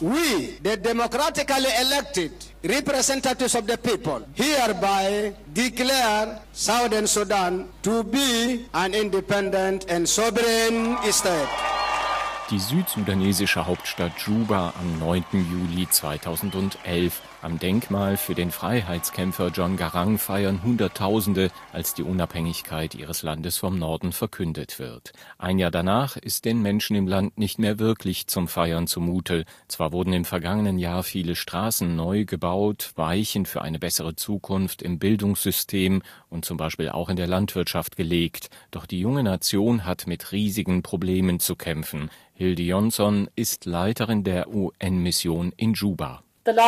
We, the democratically elected representatives of the people, hereby declare Southern Sudan to be an independent and sovereign state. Die südsudanesische Hauptstadt Juba am 9. Juli 2011. Am Denkmal für den Freiheitskämpfer John Garang feiern Hunderttausende, als die Unabhängigkeit ihres Landes vom Norden verkündet wird. Ein Jahr danach ist den Menschen im Land nicht mehr wirklich zum Feiern zumute. Zwar wurden im vergangenen Jahr viele Straßen neu gebaut, Weichen für eine bessere Zukunft im Bildungssystem und zum Beispiel auch in der Landwirtschaft gelegt. Doch die junge Nation hat mit riesigen Problemen zu kämpfen. Hilde Johnson ist Leiterin der UN-Mission in Juba.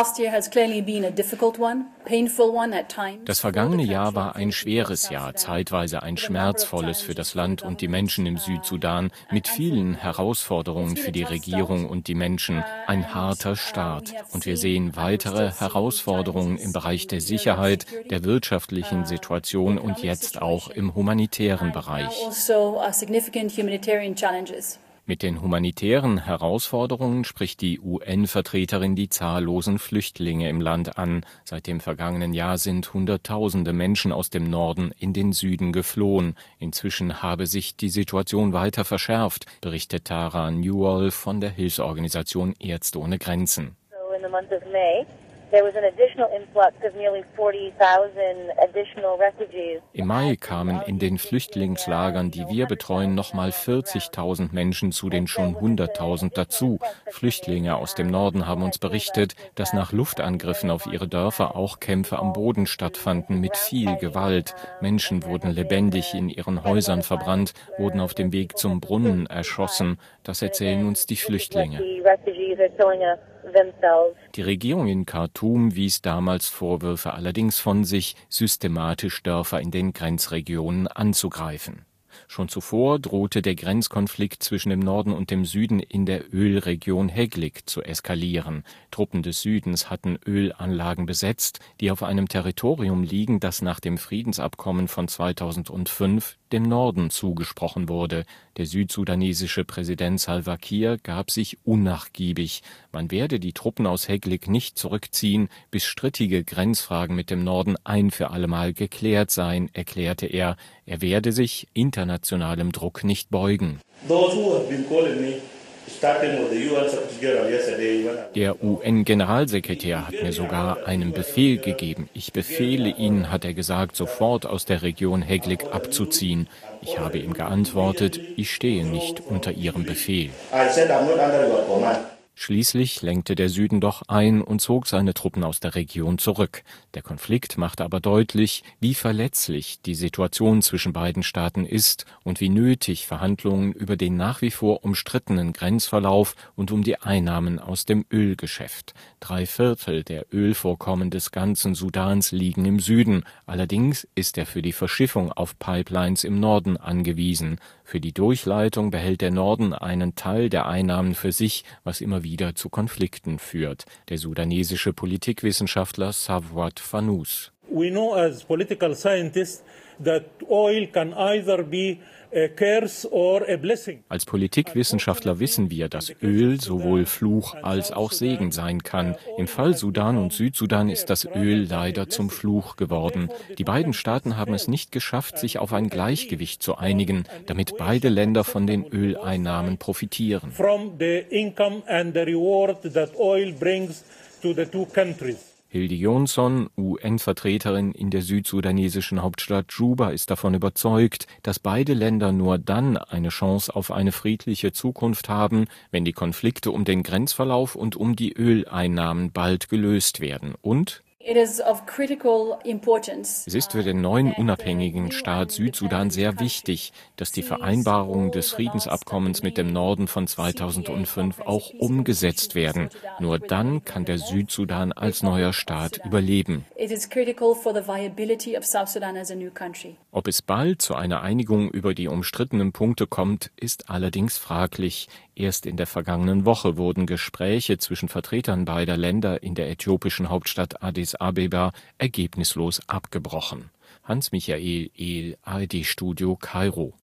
Das vergangene Jahr war ein schweres Jahr, zeitweise ein schmerzvolles für das Land und die Menschen im Südsudan, mit vielen Herausforderungen für die Regierung und die Menschen. Ein harter Start. Und wir sehen weitere Herausforderungen im Bereich der Sicherheit, der wirtschaftlichen Situation und jetzt auch im humanitären Bereich. Mit den humanitären Herausforderungen spricht die UN-Vertreterin die zahllosen Flüchtlinge im Land an. Seit dem vergangenen Jahr sind Hunderttausende Menschen aus dem Norden in den Süden geflohen. Inzwischen habe sich die Situation weiter verschärft, berichtet Tara Newell von der Hilfsorganisation Ärzte ohne Grenzen. Im Mai kamen in den Flüchtlingslagern, die wir betreuen, nochmal 40.000 Menschen zu den schon 100.000 dazu. Flüchtlinge aus dem Norden haben uns berichtet, dass nach Luftangriffen auf ihre Dörfer auch Kämpfe am Boden stattfanden mit viel Gewalt. Menschen wurden lebendig in ihren Häusern verbrannt, wurden auf dem Weg zum Brunnen erschossen. Das erzählen uns die Flüchtlinge. Die Regierung in Khartoum wies damals Vorwürfe allerdings von sich, systematisch Dörfer in den Grenzregionen anzugreifen. Schon zuvor drohte der Grenzkonflikt zwischen dem Norden und dem Süden in der Ölregion Heglig zu eskalieren. Truppen des Südens hatten Ölanlagen besetzt, die auf einem Territorium liegen, das nach dem Friedensabkommen von 2005 dem Norden zugesprochen wurde. Der südsudanesische Präsident Salva Kiir gab sich unnachgiebig. Man werde die Truppen aus Heglig nicht zurückziehen, bis strittige Grenzfragen mit dem Norden ein für allemal geklärt seien, erklärte er. Er werde sich internationalem Druck nicht beugen. Der UN-Generalsekretär hat mir sogar einen Befehl gegeben. Ich befehle Ihnen, hat er gesagt, sofort aus der Region Heglig abzuziehen. Ich habe ihm geantwortet, ich stehe nicht unter Ihrem Befehl. Schließlich lenkte der Süden doch ein und zog seine Truppen aus der Region zurück. Der Konflikt machte aber deutlich, wie verletzlich die Situation zwischen beiden Staaten ist und wie nötig Verhandlungen über den nach wie vor umstrittenen Grenzverlauf und um die Einnahmen aus dem Ölgeschäft. 3/4 der Ölvorkommen des ganzen Sudans liegen im Süden. Allerdings ist er für die Verschiffung auf Pipelines im Norden angewiesen. Für die Durchleitung behält der Norden einen Teil der Einnahmen für sich, was immer wieder zu Konflikten führt. Der sudanesische Politikwissenschaftler Savwat Fanous. We know as political scientists that oil can either be a curse or a blessing. Als Politikwissenschaftler wissen wir, dass Öl sowohl Fluch als auch Segen sein kann. Im Fall Sudan und Südsudan ist das Öl leider zum Fluch geworden. Die beiden Staaten haben es nicht geschafft, sich auf ein Gleichgewicht zu einigen, damit beide Länder von den Öleinnahmen profitieren. From the income and the reward that oil brings to the two countries. Hilde Johnson, UN-Vertreterin in der südsudanesischen Hauptstadt Juba, ist davon überzeugt, dass beide Länder nur dann eine Chance auf eine friedliche Zukunft haben, wenn die Konflikte um den Grenzverlauf und um die Öleinnahmen bald gelöst werden. Und es ist für den neuen unabhängigen Staat Südsudan sehr wichtig, dass die Vereinbarungen des Friedensabkommens mit dem Norden von 2005 auch umgesetzt werden. Nur dann kann der Südsudan als neuer Staat überleben. Ob es bald zu einer Einigung über die umstrittenen Punkte kommt, ist allerdings fraglich. Erst in der vergangenen Woche wurden Gespräche zwischen Vertretern beider Länder in der äthiopischen Hauptstadt Addis Abeba ergebnislos abgebrochen. Hans-Michael Ehl, ARD-Studio Kairo.